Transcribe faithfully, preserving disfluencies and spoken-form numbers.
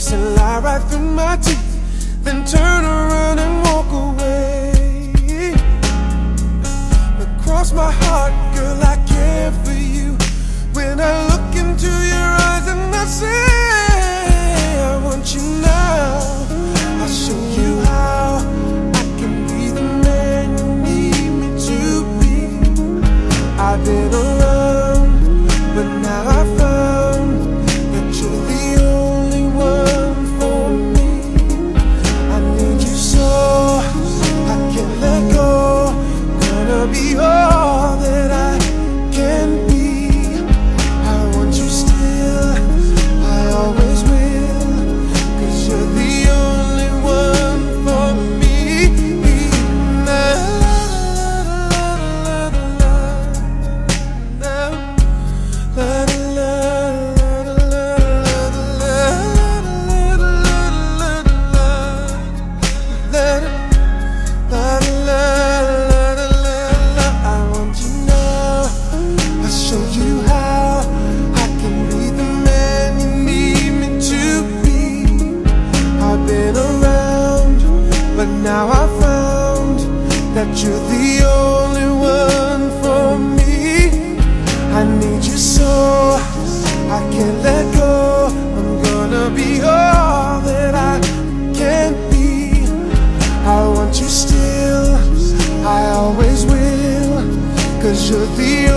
face and lie right through my teeth, then turn around and walk away. But cross my heart, girl, I care for you. When I look into your eyes and I say I want you now, I'll show you how I can be the man you need me to be. I've been around, but now I found that you're the only one for me. I need you so I can't let go. Gonna be all that I can be. I want you still, I always will, 'cause you're the only one for me. La, la, la, la, la, la, now I found that you're the only one for me. I need you so I can't let go. I'm gonna be all that I can be. I want you still, I always will, 'cause you're the